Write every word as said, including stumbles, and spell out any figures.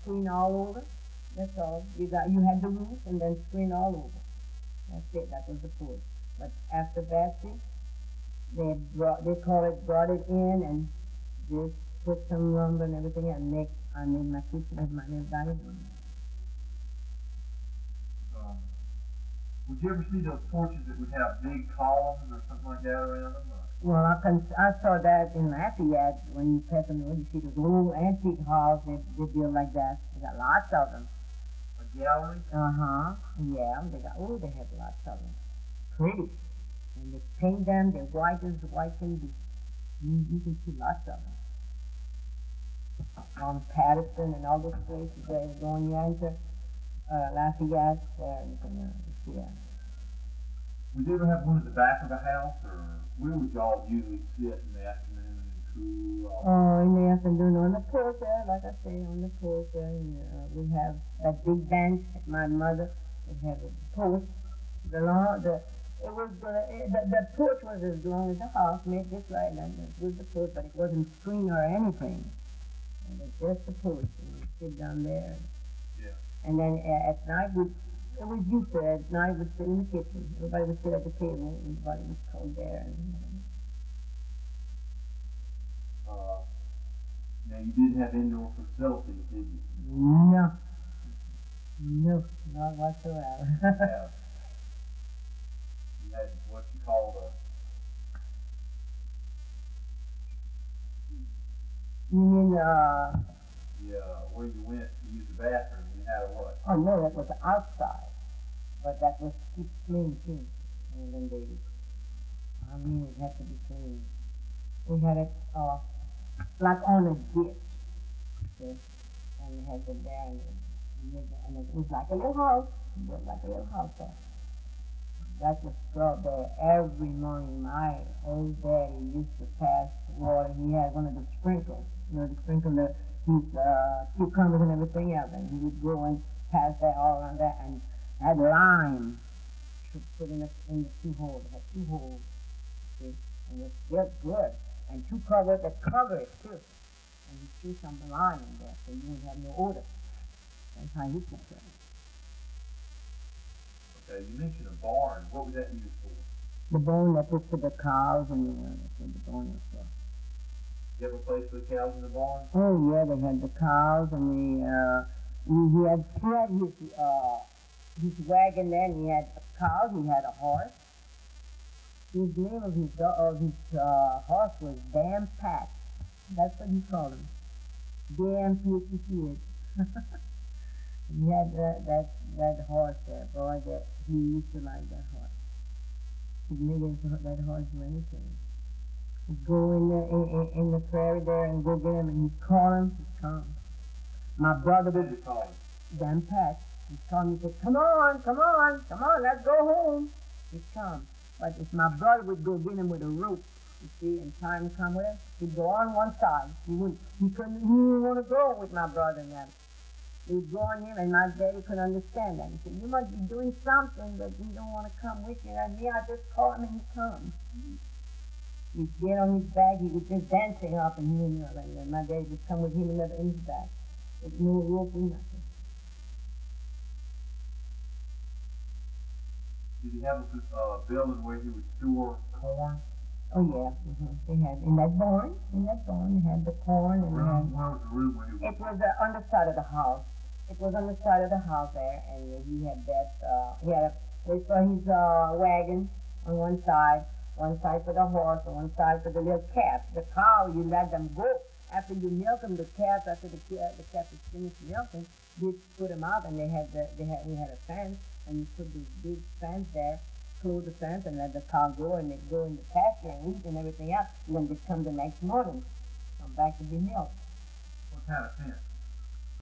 screen all over. That's all. You got you had the roof and then screen all over. That's it. That was the porch. But after that, see, they brought they call it brought it in and just put some lumber and everything and make I made my kitchen as my little dining room. Um, would you ever see those porches that would have big columns or something like that around them? Or? Well, I can I saw that in Lafayette when you pass them the road. You see those old antique halls they they build like that. They got lots of them. A gallery? Uh huh. Yeah, they got oh they have lots of them. Pretty. And they paint them. They're white as white can be. You, you can see lots of them. On Patterson and all those places where you go and you enter uh, Lafayette, there you can uh, see that. Would you ever have one at the back of the house, or where would y'all usually sit in the afternoon and cool off? Oh, in the afternoon on the porch there, like I say, on the porch there, and, uh, we have that big bench. My mother would have a porch. The long, the it was gonna, it, the, the porch was as long as the house, made this right, and it was the porch, but it wasn't screened or anything. It was just the porch, and we sit down there. Yeah. And then uh, at night we. It was used to at night we'd sit in the kitchen. Everybody would sit at the table. Everybody was cold there. And, uh, now you did have indoor facilities, did you? No. No, not whatsoever. Yeah. You had what you called a... You mean, uh... Yeah, where you went to use the bathroom, you had a what? Oh, no, that was outside. But that was keep clean, too. And then they... I mean, it had to be clean. We had it, uh, like on a ditch. See? And we had it there, and, and it was like a little house. It was like a little house there. That was brought there every morning. My old daddy used to pass water. He had one of the sprinklers. You know, the sprinkler, his uh, cucumbers and everything else. And he would go and pass that all around that. And had lime to put in the, in the two holes. It had two holes. See? And it was just good. And two covers that cover it, too. And he threw some lime in there so you wouldn't have no odor. That's how he took care of it. Okay, you mentioned a barn. What was that used for? The barn that was for the cows and the, uh, that's what the barn was for. You have a place for the cows in the barn? Oh yeah, they had the cows and the uh he, he had he had his uh his wagon there and he had a cow, he had a horse. His name of his do- of his uh horse was Damn Pat. That's what he called him. Damn P H C H. He had that that that horse there, boy, that he used to like that horse. He'd make it, that horse do anything. He'd go in the in, in, in the prairie there and go get him, and he'd call him. He'd come. My brother What did would you call him? Dan Pat. He'd call me. He said, "Come on, come on, come on, let's go home." He'd come, but if my brother would go get him with a rope, you see, and time to come with him, he'd go on one side. He wouldn't. He couldn't. He didn't want to go with my brother and them. He would go on him, and my daddy couldn't understand that. He said, "You must be doing something, but we don't want to come with you." And me, I just call him, and he comes. He'd get on his back. He was just dancing up, and he wouldn't know. And my daddy would come with him and never in his back. With no rope or nothing. Did he have a uh, building where he would store corn? Oh yeah, mm-hmm. They had in that barn. In that barn, they had the corn and room, had, where was the room where he was? It was uh, on the side of the house. It was on the side of the house there, and he had that. Uh, he had a place for his uh, wagon on one side, one side for the horse, and one side for the little calf. The cow, you let them go. After you milk them, the calf, after the calf, the calf is finished milking, you put them out, and they had the, they had we had a fence, and you put this big fence there, close the fence, and let the cow go, and they go in the pasture and eat and everything else. And then they come the next morning, come back to be milked. What kind of fence?